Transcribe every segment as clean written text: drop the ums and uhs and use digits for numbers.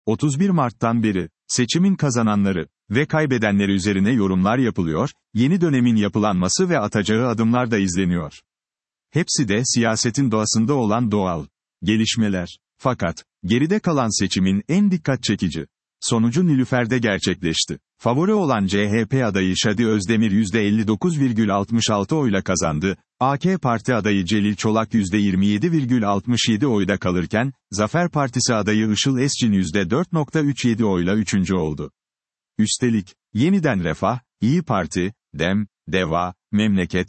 31 Mart'tan beri, seçimin kazananları ve kaybedenleri üzerine yorumlar yapılıyor, yeni dönemin yapılanması ve atacağı adımlar da izleniyor. Hepsi de siyasetin doğasında olan doğal gelişmeler. Fakat, geride kalan seçimin en dikkat çekici sonucu Nilüfer'de gerçekleşti. Favori olan CHP adayı Şadi Özdemir %59,66 oyla kazandı, AK Parti adayı Celil Çolak %27,67 oyda kalırken, Zafer Partisi adayı Işıl Esçin %4,37 oyla üçüncü oldu. Üstelik, Yeniden Refah, İyi Parti, DEM, DEVA, Memleket,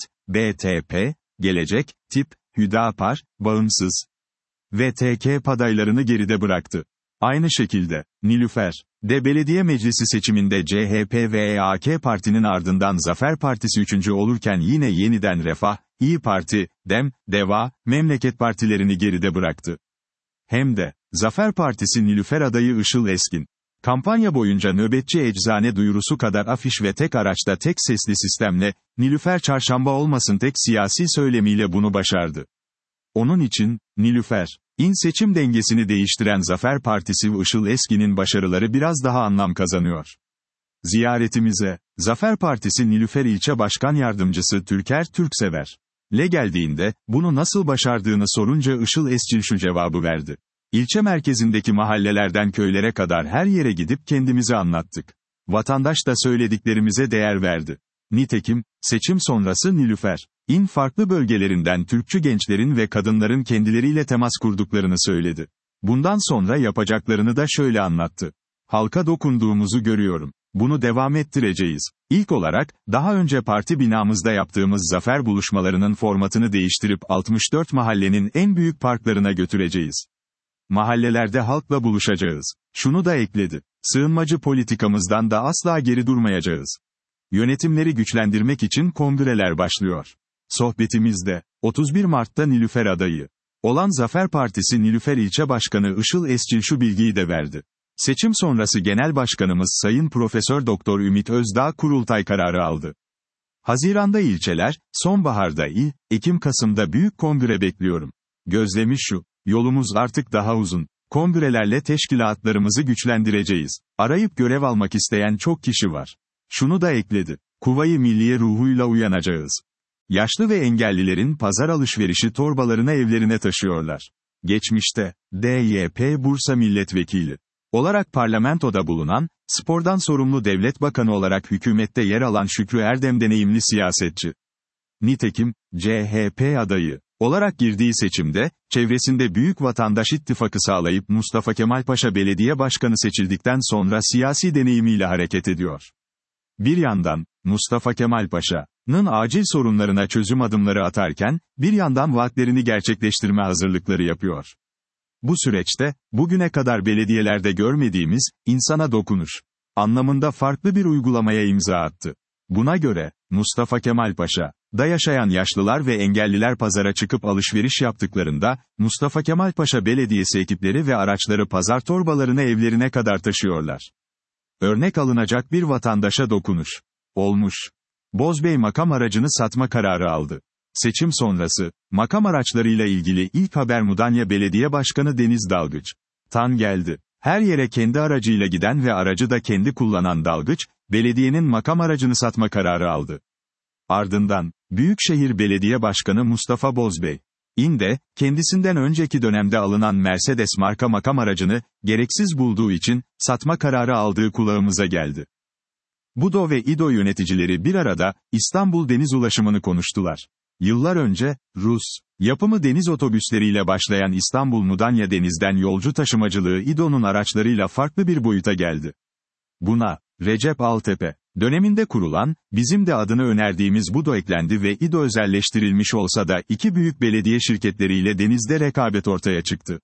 BTP, Gelecek, TİP, Hüdapar, Bağımsız ve TK adaylarını geride bıraktı. Aynı şekilde, Nilüfer de belediye meclisi seçiminde CHP ve AK Parti'nin ardından Zafer Partisi üçüncü olurken yine Yeniden Refah, İyi Parti, DEM, DEVA, Memleket partilerini geride bıraktı. Hem de, Zafer Partisi Nilüfer adayı Işıl Eskin, kampanya boyunca nöbetçi eczane duyurusu kadar afiş ve tek araçta tek sesli sistemle, Nilüfer çarşamba olmasın tek siyasi söylemiyle bunu başardı. Onun için, Nilüfer'in seçim dengesini değiştiren Zafer Partisi ve Işıl Eskin'in başarıları biraz daha anlam kazanıyor. Ziyaretimize, Zafer Partisi Nilüfer İlçe Başkan Yardımcısı Türker Türksever'le geldiğinde, bunu nasıl başardığını sorunca Işıl Eskin şu cevabı verdi. İlçe merkezindeki mahallelerden köylere kadar her yere gidip kendimizi anlattık. Vatandaş da söylediklerimize değer verdi. Nitekim, seçim sonrası Nilüfer'in farklı bölgelerinden Türkçü gençlerin ve kadınların kendileriyle temas kurduklarını söyledi. Bundan sonra yapacaklarını da şöyle anlattı. Halka dokunduğumuzu görüyorum. Bunu devam ettireceğiz. İlk olarak, daha önce parti binamızda yaptığımız zafer buluşmalarının formatını değiştirip 64 mahallenin en büyük parklarına götüreceğiz. Mahallelerde halkla buluşacağız. Şunu da ekledi. Sığınmacı politikamızdan da asla geri durmayacağız. Yönetimleri güçlendirmek için kongreler başlıyor. Sohbetimizde, 31 Mart'ta Nilüfer adayı olan Zafer Partisi Nilüfer İlçe Başkanı Işıl Esçin şu bilgiyi de verdi. Seçim sonrası Genel Başkanımız Sayın Profesör Doktor Ümit Özdağ kurultay kararı aldı. Haziran'da ilçeler, sonbaharda il, Ekim-Kasım'da büyük kongre bekliyorum. Gözlemi şu, yolumuz artık daha uzun. Kongrelerle teşkilatlarımızı güçlendireceğiz. Arayıp görev almak isteyen çok kişi var. Şunu da ekledi. Kuvayi Milliye ruhuyla uyanacağız. Yaşlı ve engellilerin pazar alışverişi torbalarını evlerine taşıyorlar. Geçmişte, DYP Bursa Milletvekili olarak parlamentoda bulunan, spordan sorumlu devlet bakanı olarak hükümette yer alan Şükrü Erdem deneyimli siyasetçi. Nitekim, CHP adayı olarak girdiği seçimde, çevresinde Büyük Vatandaş İttifakı sağlayıp Mustafa Kemal Paşa Belediye Başkanı seçildikten sonra siyasi deneyimiyle hareket ediyor. Bir yandan, Mustafa Kemal Paşa'nın acil sorunlarına çözüm adımları atarken, bir yandan vaatlerini gerçekleştirme hazırlıkları yapıyor. Bu süreçte, bugüne kadar belediyelerde görmediğimiz, insana dokunuş anlamında farklı bir uygulamaya imza attı. Buna göre, Mustafa Kemal Paşa'da yaşayan yaşlılar ve engelliler pazara çıkıp alışveriş yaptıklarında, Mustafa Kemal Paşa Belediyesi ekipleri ve araçları pazar torbalarını evlerine kadar taşıyorlar. Örnek alınacak bir vatandaşa dokunuş olmuş. Bozbey makam aracını satma kararı aldı. Seçim sonrası, makam araçlarıyla ilgili ilk haber Mudanya Belediye Başkanı Deniz Dalgıç'tan geldi. Her yere kendi aracıyla giden ve aracı da kendi kullanan Dalgıç, belediyenin makam aracını satma kararı aldı. Ardından, Büyükşehir Belediye Başkanı Mustafa Bozbey'in de, kendisinden önceki dönemde alınan Mercedes marka makam aracını, gereksiz bulduğu için, satma kararı aldığı kulağımıza geldi. BUDO ve İDO yöneticileri bir arada, İstanbul deniz ulaşımını konuştular. Yıllar önce, Rus yapımı deniz otobüsleriyle başlayan İstanbul-Mudanya denizden yolcu taşımacılığı İDO'nun araçlarıyla farklı bir boyuta geldi. Buna, Recep Altepe döneminde kurulan, bizim de adını önerdiğimiz BUDO eklendi ve İDO özelleştirilmiş olsa da iki büyük belediye şirketleriyle denizde rekabet ortaya çıktı.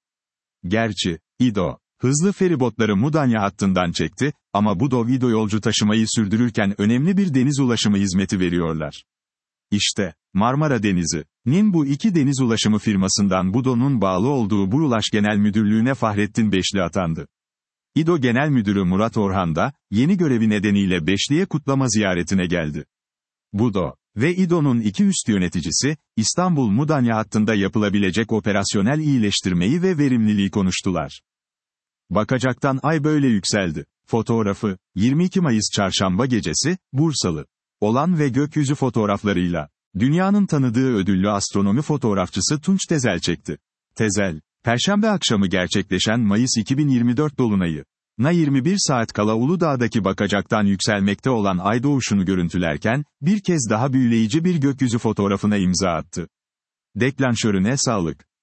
Gerçi, İDO, hızlı feribotları Mudanya hattından çekti, ama BUDO yolcu taşımayı sürdürürken önemli bir deniz ulaşımı hizmeti veriyorlar. İşte, Marmara Denizi'nin bu iki deniz ulaşımı firmasından BUDO'nun bağlı olduğu Burulaş Genel Müdürlüğü'ne Fahrettin Beşli atandı. İDO Genel Müdürü Murat Orhan da, yeni görevi nedeniyle Beşli'ye kutlama ziyaretine geldi. BUDO ve İDO'nun iki üst yöneticisi, İstanbul-Mudanya hattında yapılabilecek operasyonel iyileştirmeyi ve verimliliği konuştular. Bakacaktan ay böyle yükseldi. Fotoğrafı, 22 Mayıs Çarşamba gecesi, Bursalı. Olan ve gökyüzü fotoğraflarıyla. Dünyanın tanıdığı ödüllü astronomi fotoğrafçısı Tunç Tezel çekti. Tezel, Perşembe akşamı gerçekleşen Mayıs 2024 dolunayı. Na 21 saat kala Uludağ'daki Bakacak'tan yükselmekte olan ay doğuşunu görüntülerken, bir kez daha büyüleyici bir gökyüzü fotoğrafına imza attı. Deklanşörüne sağlık.